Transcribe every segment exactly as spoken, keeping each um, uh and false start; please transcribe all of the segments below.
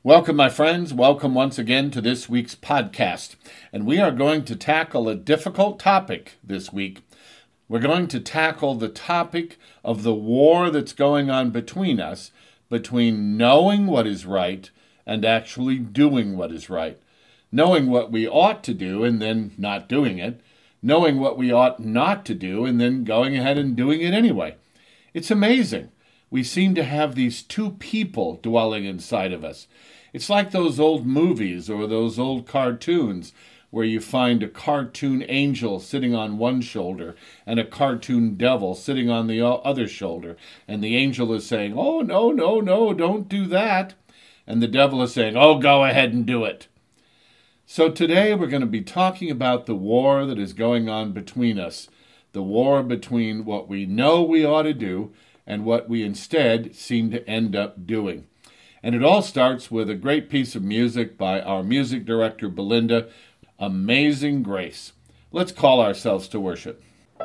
Welcome, my friends. Welcome once again to this week's podcast. And we are going to tackle a difficult topic this week. We're going to tackle the topic of the war that's going on between us, between knowing what is right and actually doing what is right. Knowing what we ought to do and then not doing it. Knowing what we ought not to do and then going ahead and doing it anyway. It's amazing. We seem to have these two people dwelling inside of us. It's like those old movies or those old cartoons where you find a cartoon angel sitting on one shoulder and a cartoon devil sitting on the other shoulder. And the angel is saying, oh, no, no, no, don't do that. And the devil is saying, oh, go ahead and do it. So today we're going to be talking about the war that is going on between us. The war between what we know we ought to do and what we instead seem to end up doing. And it all starts with a great piece of music by our music director, Belinda, Amazing Grace. Let's call ourselves to worship.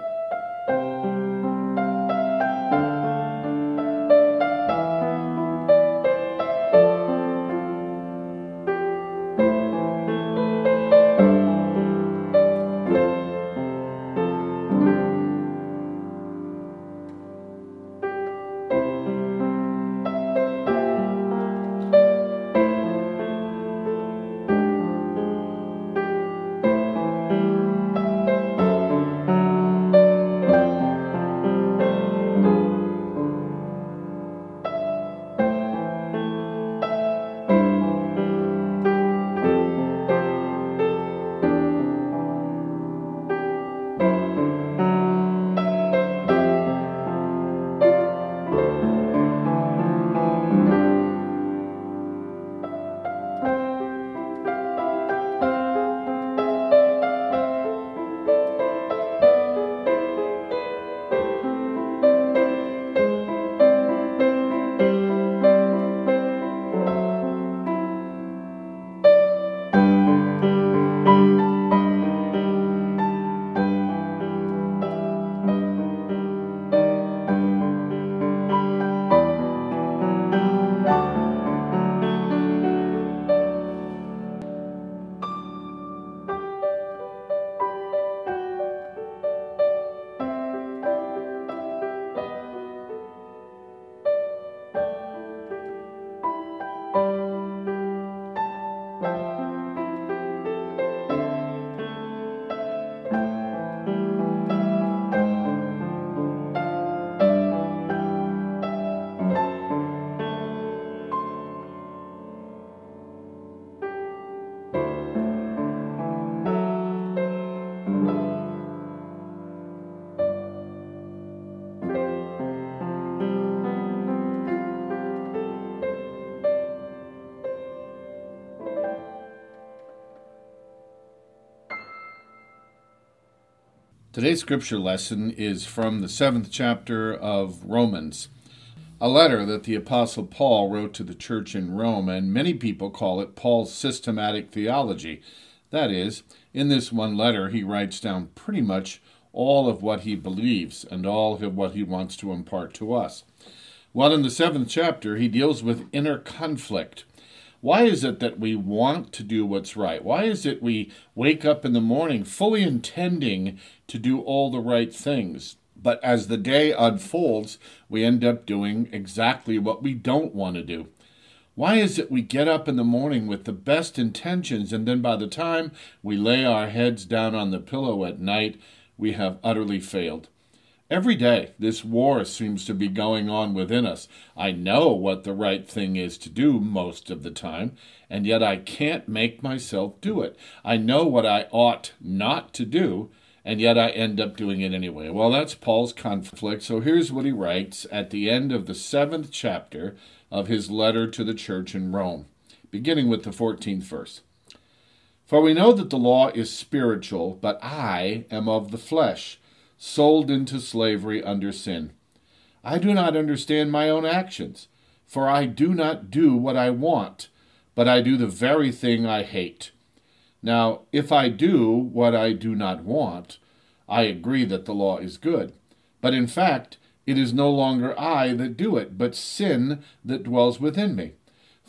Today's scripture lesson is from the seventh chapter of Romans, a letter that the Apostle Paul wrote to the church in Rome, and many people call it Paul's systematic theology. That is, in this one letter, he writes down pretty much all of what he believes and all of what he wants to impart to us. Well, in the seventh chapter, he deals with inner conflict. Why is it that we want to do what's right? Why is it we wake up in the morning fully intending to do all the right things, but as the day unfolds, we end up doing exactly what we don't want to do? Why is it we get up in the morning with the best intentions, and then by the time we lay our heads down on the pillow at night, we have utterly failed? Every day, this war seems to be going on within us. I know what the right thing is to do most of the time, and yet I can't make myself do it. I know what I ought not to do, and yet I end up doing it anyway. Well, that's Paul's conflict. So here's what he writes at the end of the seventh chapter of his letter to the church in Rome, beginning with the fourteenth verse. For we know that the law is spiritual, but I am of the flesh, sold into slavery under sin. I do not understand my own actions, for I do not do what I want, but I do the very thing I hate. Now, if I do what I do not want, I agree that the law is good. But in fact, it is no longer I that do it, but sin that dwells within me.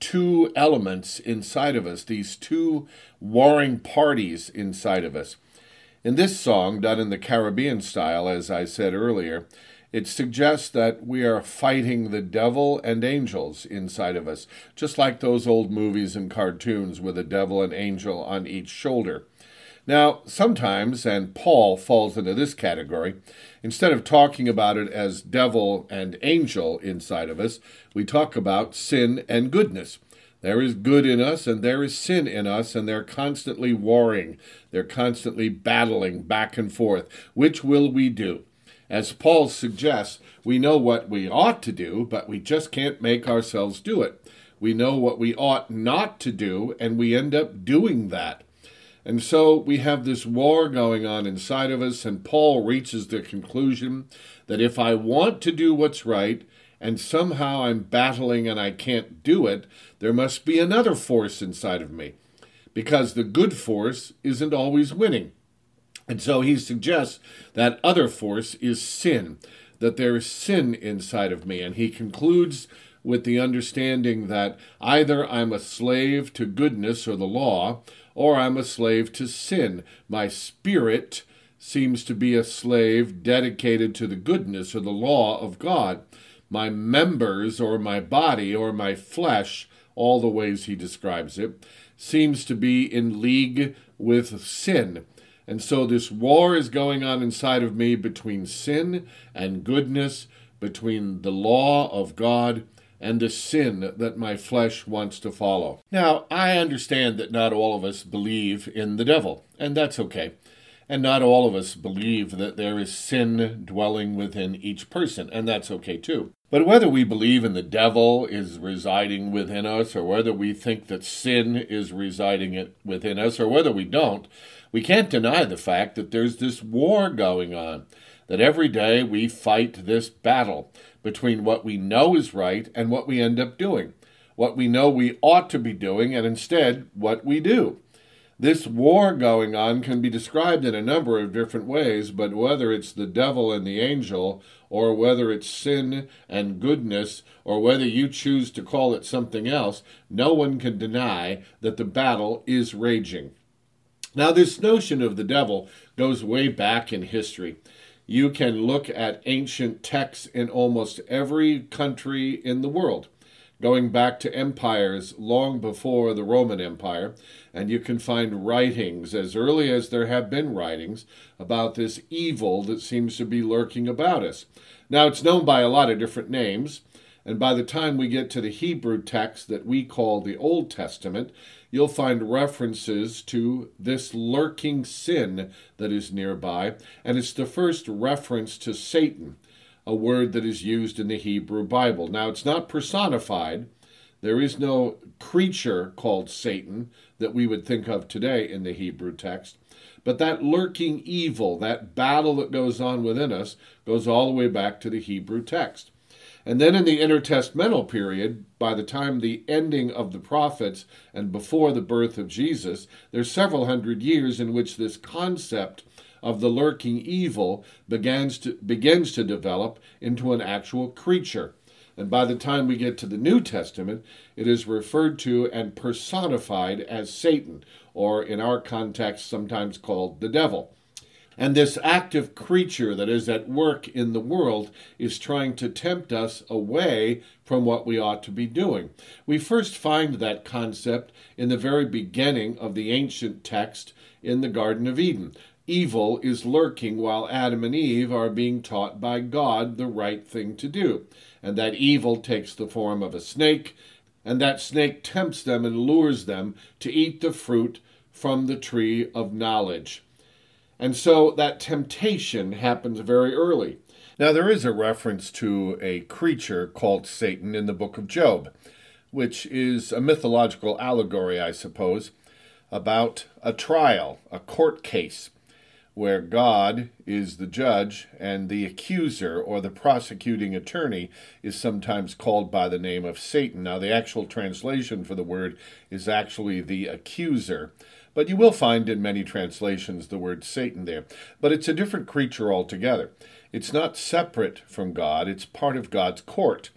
two elements inside of us, these two warring parties inside of us. In this song, done in the Caribbean style, as I said earlier, it suggests that we are fighting the devil and angels inside of us, just like those old movies and cartoons with a devil and angel on each shoulder. Now, sometimes, and Paul falls into this category, instead of talking about it as devil and angel inside of us, we talk about sin and goodness. There is good in us and there is sin in us, and they're constantly warring. They're constantly battling back and forth. Which will we do? As Paul suggests, we know what we ought to do, but we just can't make ourselves do it. We know what we ought not to do, and we end up doing that. And so we have this war going on inside of us, and Paul reaches the conclusion that if I want to do what's right, and somehow I'm battling and I can't do it, there must be another force inside of me, because the good force isn't always winning. And so he suggests that other force is sin, that there is sin inside of me. And he concludes with the understanding that either I'm a slave to goodness or the law, or I'm a slave to sin. My spirit seems to be a slave dedicated to the goodness or the law of God. My members or my body or my flesh, all the ways he describes it, seems to be in league with sin. And so this war is going on inside of me between sin and goodness, between the law of God and the sin that my flesh wants to follow. Now, I understand that not all of us believe in the devil, and that's okay. And not all of us believe that there is sin dwelling within each person, and that's okay too. But whether we believe in the devil is residing within us, or whether we think that sin is residing within us, or whether we don't, we can't deny the fact that there's this war going on, that every day we fight this battle between what we know is right and what we end up doing, what we know we ought to be doing, and instead what we do. This war going on can be described in a number of different ways, but whether it's the devil and the angel, or whether it's sin and goodness, or whether you choose to call it something else, no one can deny that the battle is raging. Now, this notion of the devil goes way back in history. You can look at ancient texts in almost every country in the world, going back to empires long before the Roman Empire, and you can find writings, as early as there have been writings, about this evil that seems to be lurking about us. Now, it's known by a lot of different names, and by the time we get to the Hebrew text that we call the Old Testament, you'll find references to this lurking sin that is nearby, and it's the first reference to Satan, a word that is used in the Hebrew Bible. Now, it's not personified. There is no creature called Satan that we would think of today in the Hebrew text. But that lurking evil, that battle that goes on within us, goes all the way back to the Hebrew text. And then in the intertestamental period, by the time the ending of the prophets and before the birth of Jesus, there's several hundred years in which this concept of the lurking evil begins to, begins to develop into an actual creature. And by the time we get to the New Testament, it is referred to and personified as Satan, or in our context, sometimes called the devil. And this active creature that is at work in the world is trying to tempt us away from what we ought to be doing. We first find that concept in the very beginning of the ancient text in the Garden of Eden. Evil is lurking while Adam and Eve are being taught by God the right thing to do. And that evil takes the form of a snake, and that snake tempts them and lures them to eat the fruit from the tree of knowledge. And so that temptation happens very early. Now, there is a reference to a creature called Satan in the book of Job, which is a mythological allegory, I suppose, about a trial, a court case, where God is the judge and the accuser or the prosecuting attorney is sometimes called by the name of Satan. Now, the actual translation for the word is actually the accuser, but you will find in many translations the word Satan there. But it's a different creature altogether. It's not separate from God. It's part of God's court.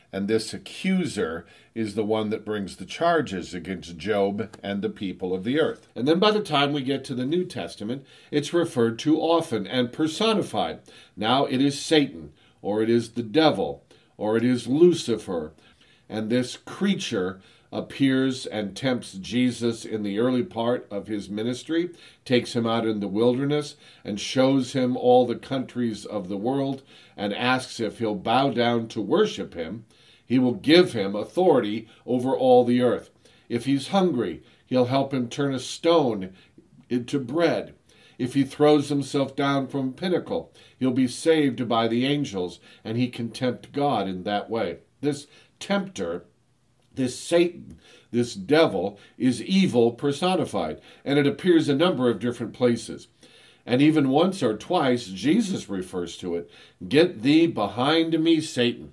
And this accuser is the one that brings the charges against Job and the people of the earth. And then by the time we get to the New Testament, it's referred to often and personified. Now it is Satan, or it is the devil, or it is Lucifer. And this creature appears and tempts Jesus in the early part of his ministry, takes him out in the wilderness, and shows him all the countries of the world, and asks if he'll bow down to worship him. He will give him authority over all the earth. If he's hungry, he'll help him turn a stone into bread. If he throws himself down from a pinnacle, he'll be saved by the angels, and he can tempt God in that way. This tempter, this Satan, this devil, is evil personified, and it appears a number of different places. And even once or twice, Jesus refers to it. Get thee behind me, Satan.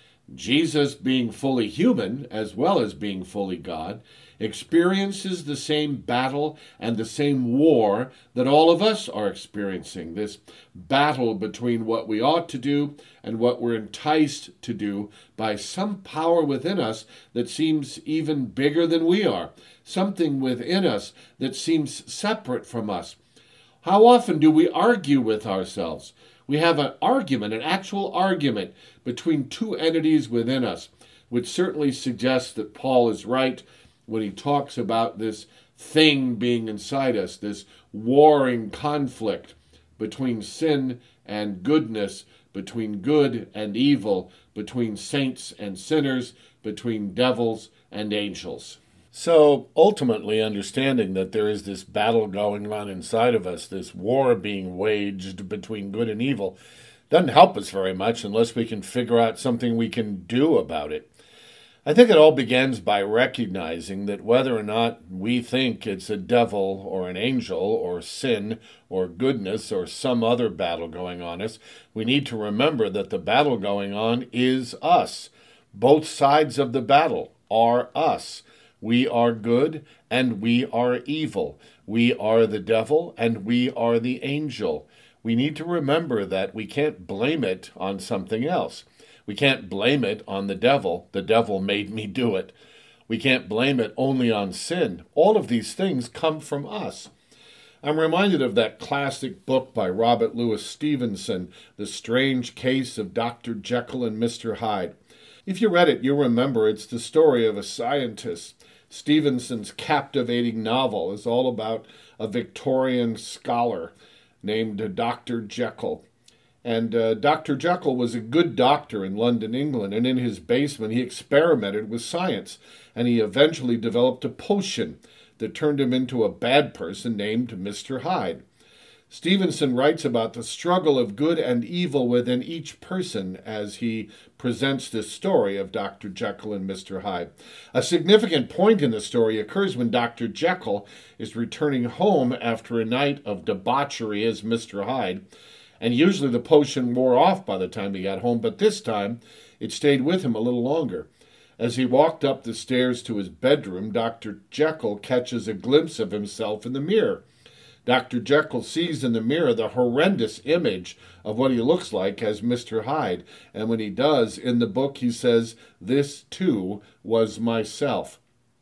Jesus, being fully human as well as being fully God, experiences the same battle and the same war that all of us are experiencing. This battle between what we ought to do and what we're enticed to do by some power within us that seems even bigger than we are, something within us that seems separate from us. How often do we argue with ourselves? We have an argument, an actual argument between two entities within us, which certainly suggests that Paul is right when he talks about this thing being inside us, this warring conflict between sin and goodness, between good and evil, between saints and sinners, between devils and angels. So ultimately, understanding that there is this battle going on inside of us, this war being waged between good and evil, doesn't help us very much unless we can figure out something we can do about it. I think it all begins by recognizing that whether or not we think it's a devil or an angel or sin or goodness or some other battle going on us, we need to remember that the battle going on is us. Both sides of the battle are us. We are good and we are evil. We are the devil and we are the angel. We need to remember that we can't blame it on something else. We can't blame it on the devil. The devil made me do it. We can't blame it only on sin. All of these things come from us. I'm reminded of that classic book by Robert Louis Stevenson, The Strange Case of Doctor Jekyll and Mister Hyde. If you read it, you'll remember it's the story of a scientist. Stevenson's captivating novel is all about a Victorian scholar named Doctor Jekyll. And uh, Doctor Jekyll was a good doctor in London, England, and in his basement he experimented with science, and he eventually developed a potion that turned him into a bad person named Mister Hyde. Stevenson writes about the struggle of good and evil within each person as he presents this story of Doctor Jekyll and Mister Hyde. A significant point in the story occurs when Doctor Jekyll is returning home after a night of debauchery as Mister Hyde, and usually the potion wore off by the time he got home, but this time it stayed with him a little longer. As he walked up the stairs to his bedroom, Doctor Jekyll catches a glimpse of himself in the mirror. Doctor Jekyll sees in the mirror the horrendous image of what he looks like as Mister Hyde, and when he does, in the book he says, "This too was myself."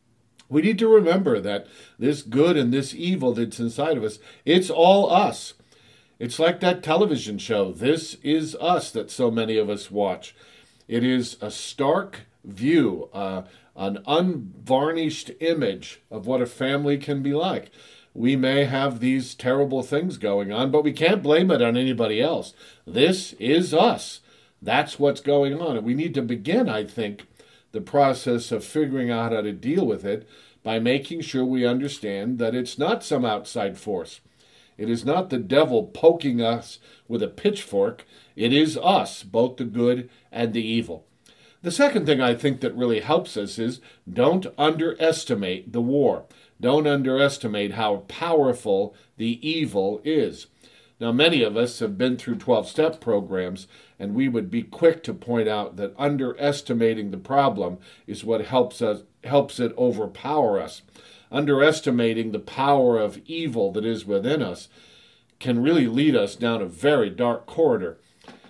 We need to remember that this good and this evil that's inside of us, it's all us. It's like that television show, This Is Us, that so many of us watch. It is a stark view, uh, an unvarnished image of what a family can be like. We may have these terrible things going on, but we can't blame it on anybody else. This is us. That's what's going on. And we need to begin, I think, the process of figuring out how to deal with it by making sure we understand that it's not some outside force. It is not the devil poking us with a pitchfork. It is us, both the good and the evil. The second thing I think that really helps us is don't underestimate the war. Don't underestimate how powerful the evil is. Now, many of us have been through twelve-step programs, and we would be quick to point out that underestimating the problem is what helps us helps it overpower us. Underestimating the power of evil that is within us can really lead us down a very dark corridor.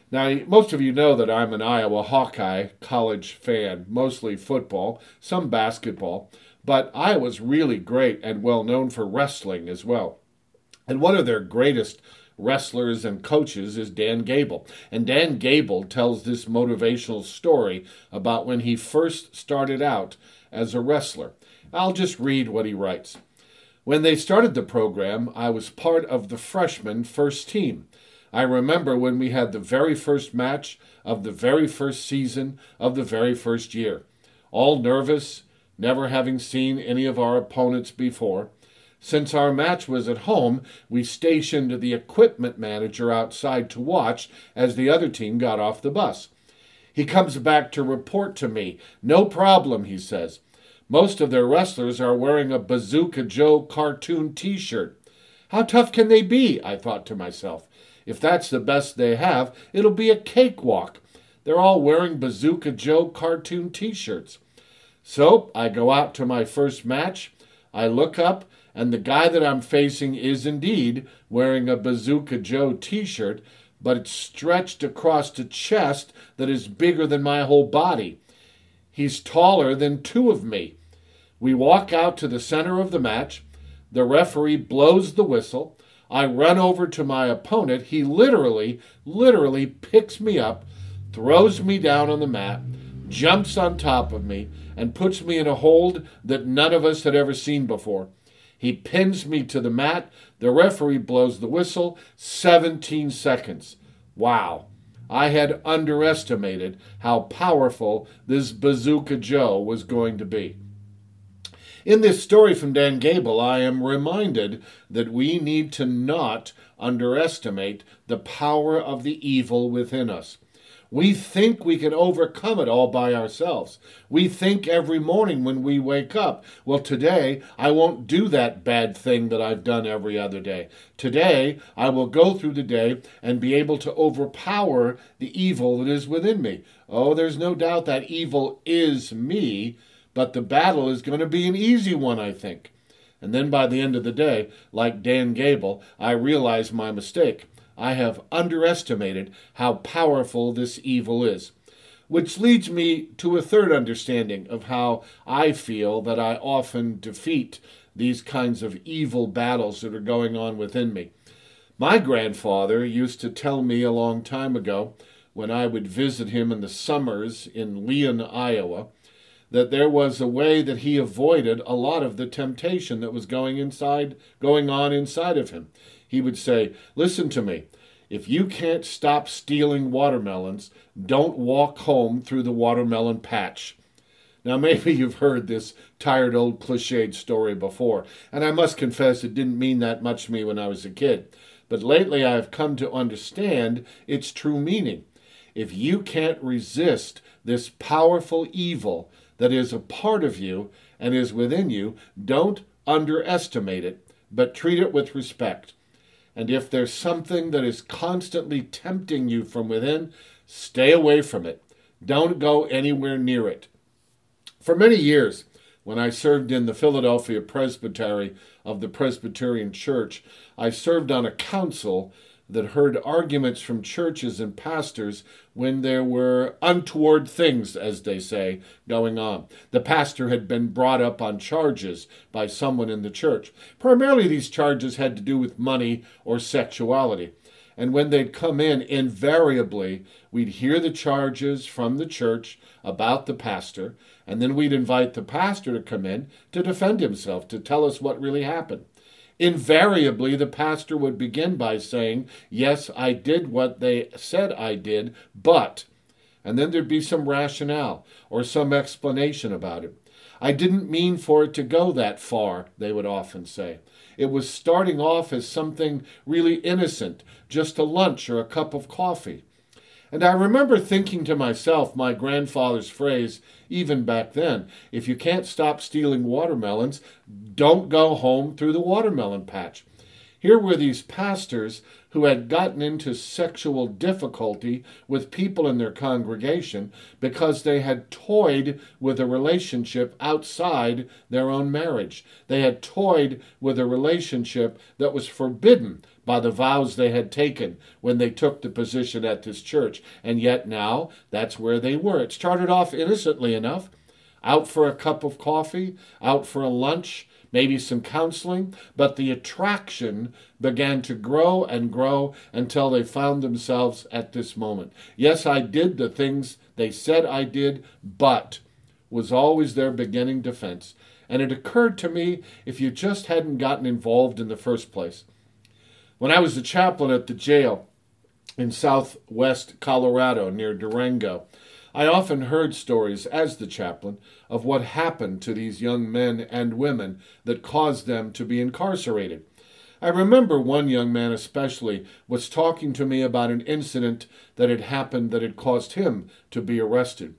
Now, most of you know that I'm an Iowa Hawkeye college fan, mostly football, some basketball, but Iowa's really great and well known for wrestling as well. And one of their greatest wrestlers and coaches is Dan Gable. And Dan Gable tells this motivational story about when he first started out as a wrestler. I'll just read what he writes. When they started the program, I was part of the freshman first team. I remember when we had the very first match of the very first season of the very first year. All nervous, never having seen any of our opponents before. Since our match was at home, we stationed the equipment manager outside to watch as the other team got off the bus. He comes back to report to me. No problem, he says. Most of their wrestlers are wearing a Bazooka Joe cartoon t-shirt. How tough can they be? I thought to myself. If that's the best they have, it'll be a cakewalk. They're all wearing Bazooka Joe cartoon t-shirts. So I go out to my first match. I look up, and the guy that I'm facing is indeed wearing a Bazooka Joe t-shirt, but it's stretched across a chest that is bigger than my whole body. He's taller than two of me. We walk out to the center of the match. The referee blows the whistle. I run over to my opponent. He literally, literally picks me up, throws me down on the mat, jumps on top of me, and puts me in a hold that none of us had ever seen before. He pins me to the mat. The referee blows the whistle. seventeen seconds. Wow. I had underestimated how powerful this Bazooka Joe was going to be. In this story from Dan Gable, I am reminded that we need to not underestimate the power of the evil within us. We think we can overcome it all by ourselves. We think every morning when we wake up, well, today I won't do that bad thing that I've done every other day. Today I will go through the day and be able to overpower the evil that is within me. Oh, there's no doubt that evil is me, but the battle is going to be an easy one, I think. And then by the end of the day, like Dan Gable, I realize my mistake. I have underestimated how powerful this evil is. Which leads me to a third understanding of how I feel that I often defeat these kinds of evil battles that are going on within me. My grandfather used to tell me a long time ago, when I would visit him in the summers in Leon, Iowa, that there was a way that he avoided a lot of the temptation that was going inside, going on inside of him. He would say, listen to me, if you can't stop stealing watermelons, don't walk home through the watermelon patch. Now, maybe you've heard this tired old cliched story before, and I must confess it didn't mean that much to me when I was a kid. But lately I have come to understand its true meaning. If you can't resist this powerful evil that is a part of you and is within you, don't underestimate it, but treat it with respect. And if there's something that is constantly tempting you from within, stay away from it. Don't go anywhere near it. For many years, when I served in the Philadelphia Presbytery of the Presbyterian Church, I served on a council that heard arguments from churches and pastors when there were untoward things, as they say, going on. The pastor had been brought up on charges by someone in the church. Primarily these charges had to do with money or sexuality. And when they'd come in, invariably, we'd hear the charges from the church about the pastor, and then we'd invite the pastor to come in to defend himself, to tell us what really happened. Invariably, the pastor would begin by saying, yes, I did what they said I did, but, and then there'd be some rationale or some explanation about it. I didn't mean for it to go that far, they would often say. It was starting off as something really innocent, just a lunch or a cup of coffee. And I remember thinking to myself, my grandfather's phrase, even back then, if you can't stop stealing watermelons, don't go home through the watermelon patch. Here were these pastors who had gotten into sexual difficulty with people in their congregation because they had toyed with a relationship outside their own marriage. They had toyed with a relationship that was forbidden by the vows they had taken when they took the position at this church. And yet now, that's where they were. It started off innocently enough, out for a cup of coffee, out for a lunch, maybe some counseling, but the attraction began to grow and grow until they found themselves at this moment. Yes, I did the things they said I did, but was always their beginning defense. And it occurred to me, if you just hadn't gotten involved in the first place. When I was the chaplain at the jail in southwest Colorado near Durango, I often heard stories as the chaplain of what happened to these young men and women that caused them to be incarcerated. I remember one young man especially was talking to me about an incident that had happened that had caused him to be arrested.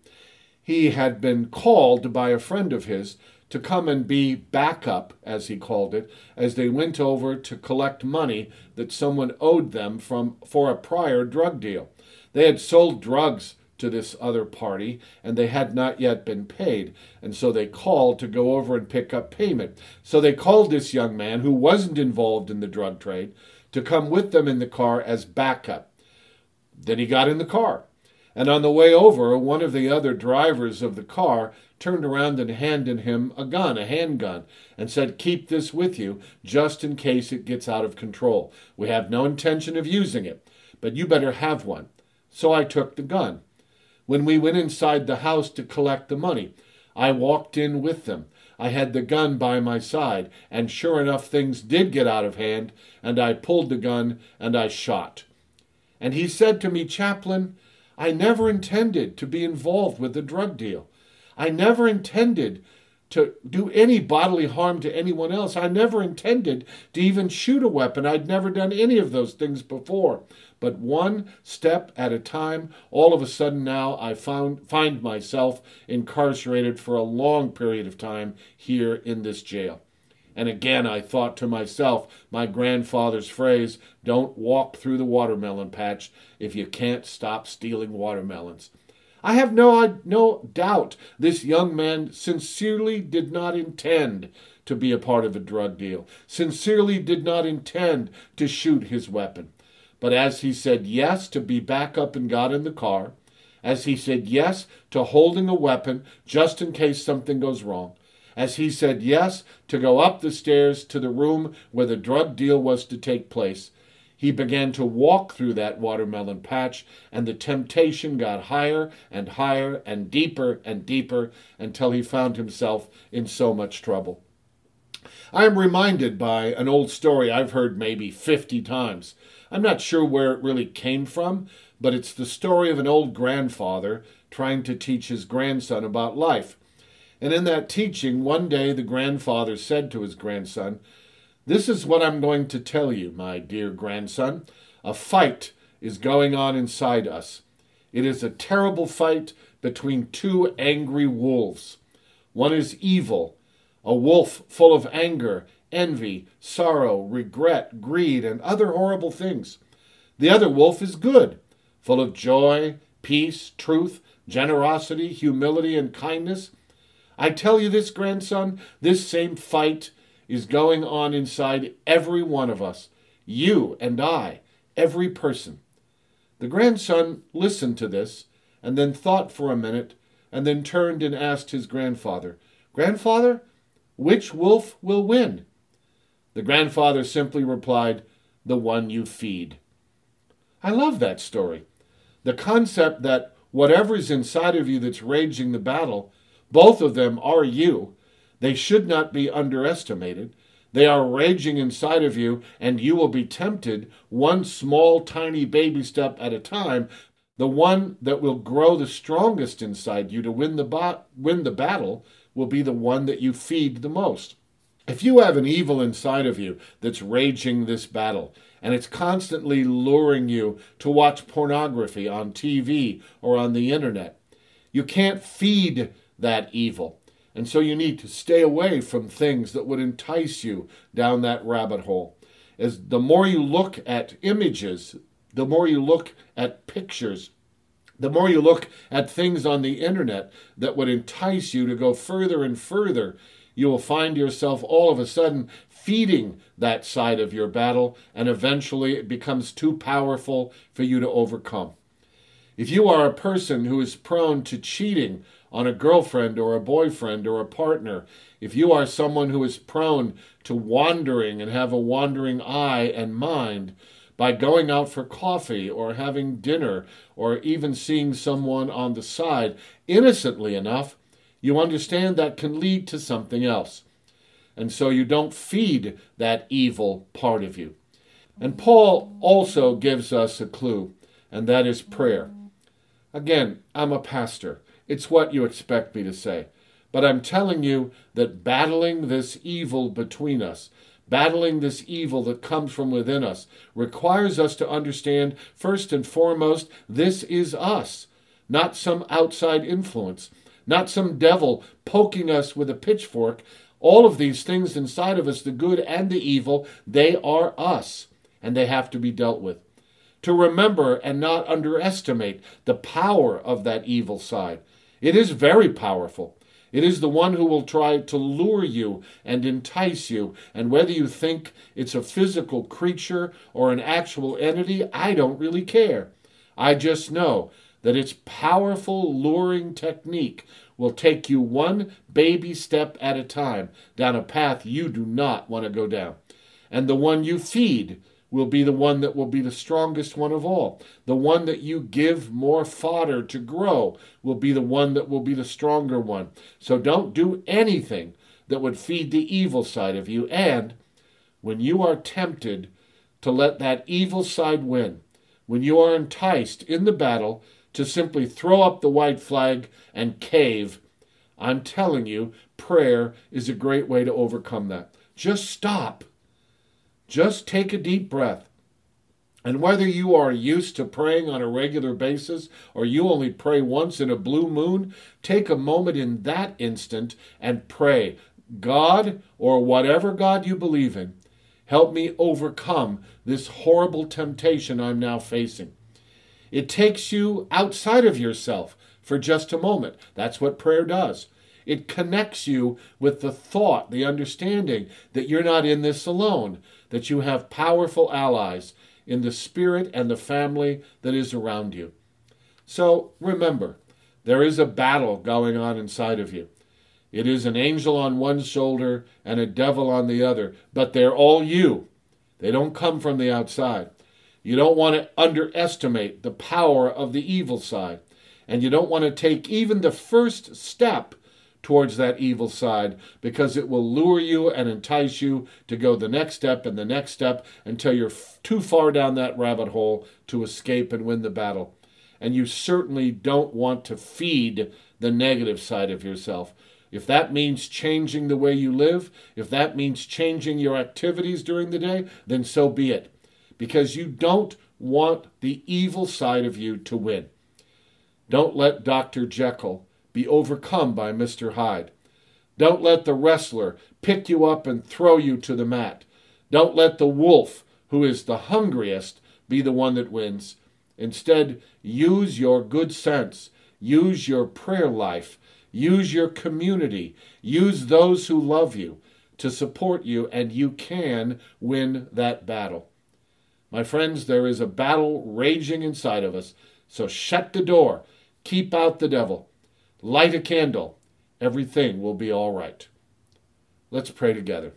He had been called by a friend of his to come and be backup, as he called it, as they went over to collect money that someone owed them from for a prior drug deal. They had sold drugs to this other party, and they had not yet been paid. And so they called to go over and pick up payment. So they called this young man, who wasn't involved in the drug trade, to come with them in the car as backup. Then he got in the car. And on the way over, one of the other drivers of the car turned around and handed him a gun, a handgun, and said, "Keep this with you, just in case it gets out of control. We have no intention of using it, but you better have one." So I took the gun. When we went inside the house to collect the money, I walked in with them. I had the gun by my side, and sure enough, things did get out of hand, and I pulled the gun and I shot. And he said to me, "Chaplain, I never intended to be involved with the drug deal. I never intended to do any bodily harm to anyone else. I never intended to even shoot a weapon. I'd never done any of those things before. But one step at a time, all of a sudden now I found find myself incarcerated for a long period of time here in this jail." And again I thought to myself, my grandfather's phrase, "Don't walk through the watermelon patch if you can't stop stealing watermelons." I have no, no doubt this young man sincerely did not intend to be a part of a drug deal, sincerely did not intend to shoot his weapon. But as he said yes to be back up and got in the car, as he said yes to holding a weapon just in case something goes wrong, as he said yes to go up the stairs to the room where the drug deal was to take place, he began to walk through that watermelon patch, and the temptation got higher and higher and deeper and deeper until he found himself in so much trouble. I am reminded by an old story I've heard maybe fifty times. I'm not sure where it really came from, but it's the story of an old grandfather trying to teach his grandson about life. And in that teaching, one day the grandfather said to his grandson, "This is what I'm going to tell you, my dear grandson. A fight is going on inside us. It is a terrible fight between two angry wolves. One is evil, a wolf full of anger, envy, sorrow, regret, greed, and other horrible things. The other wolf is good, full of joy, peace, truth, generosity, humility, and kindness. I tell you this, grandson, this same fight is going on inside every one of us, you and I, every person." The grandson listened to this, and then thought for a minute, and then turned and asked his grandfather, "Grandfather, which wolf will win?" The grandfather simply replied, "The one you feed." I love that story. The concept that whatever is inside of you that's raging the battle, both of them are you. They should not be underestimated. They are raging inside of you, and you will be tempted one small, tiny baby step at a time. The one that will grow the strongest inside you to win the ba- win the battle will be the one that you feed the most. If you have an evil inside of you that's raging this battle, and it's constantly luring you to watch pornography on T V or on the internet, you can't feed that evil. And so you need to stay away from things that would entice you down that rabbit hole. As the more you look at images, the more you look at pictures, the more you look at things on the internet that would entice you to go further and further, you will find yourself all of a sudden feeding that side of your battle, and eventually it becomes too powerful for you to overcome. If you are a person who is prone to cheating on a girlfriend or a boyfriend or a partner, if you are someone who is prone to wandering and have a wandering eye and mind by going out for coffee or having dinner or even seeing someone on the side, innocently enough, you understand that can lead to something else. And so you don't feed that evil part of you. And Paul also gives us a clue, and that is prayer. Again, I'm a pastor. It's what you expect me to say. But I'm telling you that battling this evil between us, battling this evil that comes from within us, requires us to understand, first and foremost, this is us, not some outside influence, not some devil poking us with a pitchfork. All of these things inside of us, the good and the evil, they are us, and they have to be dealt with. To remember and not underestimate the power of that evil side. It is very powerful. It is the one who will try to lure you and entice you, and whether you think it's a physical creature or an actual entity, I don't really care. I just know that its powerful luring technique will take you one baby step at a time down a path you do not want to go down. And the one you feed will be the one that will be the strongest one of all. The one that you give more fodder to grow will be the one that will be the stronger one. So don't do anything that would feed the evil side of you. And when you are tempted to let that evil side win, when you are enticed in the battle to simply throw up the white flag and cave, I'm telling you, prayer is a great way to overcome that. Just stop. Just take a deep breath. And whether you are used to praying on a regular basis or you only pray once in a blue moon, take a moment in that instant and pray, God, or whatever God you believe in, help me overcome this horrible temptation I'm now facing. It takes you outside of yourself for just a moment. That's what prayer does. It connects you with the thought, the understanding that you're not in this alone, that you have powerful allies in the spirit and the family that is around you. So remember, there is a battle going on inside of you. It is an angel on one shoulder and a devil on the other, but they're all you. They don't come from the outside. You don't want to underestimate the power of the evil side, and you don't want to take even the first step towards that evil side, because it will lure you and entice you to go the next step and the next step until you're f- too far down that rabbit hole to escape and win the battle. And you certainly don't want to feed the negative side of yourself. If that means changing the way you live, if that means changing your activities during the day, then so be it. Because you don't want the evil side of you to win. Don't let Doctor Jekyll be overcome by Mister Hyde. Don't let the wrestler pick you up and throw you to the mat. Don't let the wolf, who is the hungriest, be the one that wins. Instead, use your good sense. Use your prayer life. Use your community. Use those who love you to support you, and you can win that battle. My friends, there is a battle raging inside of us, so shut the door. Keep out the devil. Light a candle. Everything will be all right. Let's pray together.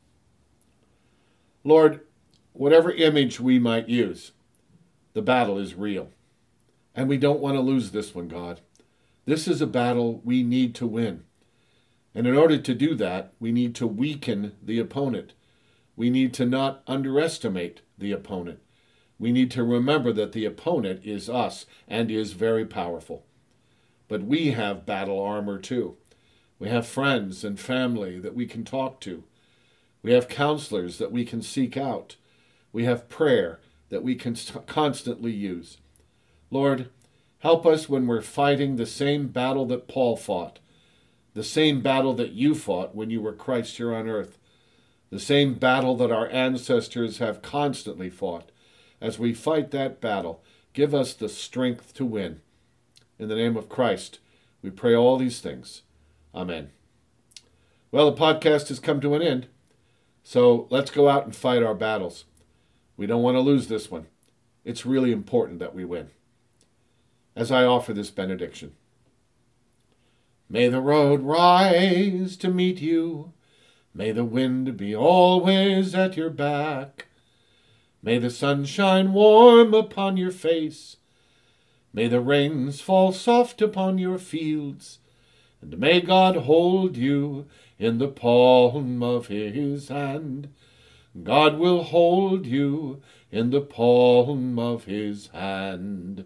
Lord, whatever image we might use, the battle is real. And we don't want to lose this one, God. This is a battle we need to win. And in order to do that, we need to weaken the opponent. We need to not underestimate the opponent. We need to remember that the opponent is us and is very powerful. But we have battle armor too. We have friends and family that we can talk to. We have counselors that we can seek out. We have prayer that we can constantly use. Lord, help us when we're fighting the same battle that Paul fought, the same battle that you fought when you were Christ here on earth. the same battle that our ancestors have constantly fought. As we fight that battle, give us the strength to win. In the name of Christ, we pray all these things. Amen. Well, the podcast has come to an end, so let's go out and fight our battles. We don't want to lose this one. It's really important that we win. As I offer this benediction. May the road rise to meet you. May the wind be always at your back. May the sun shine warm upon your face. May the rains fall soft upon your fields. And may God hold you in the palm of his hand. God will hold you in the palm of his hand.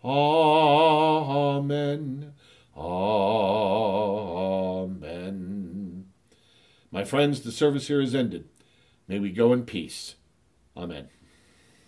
Amen. Amen. My friends, the service here is ended. May we go in peace. Amen.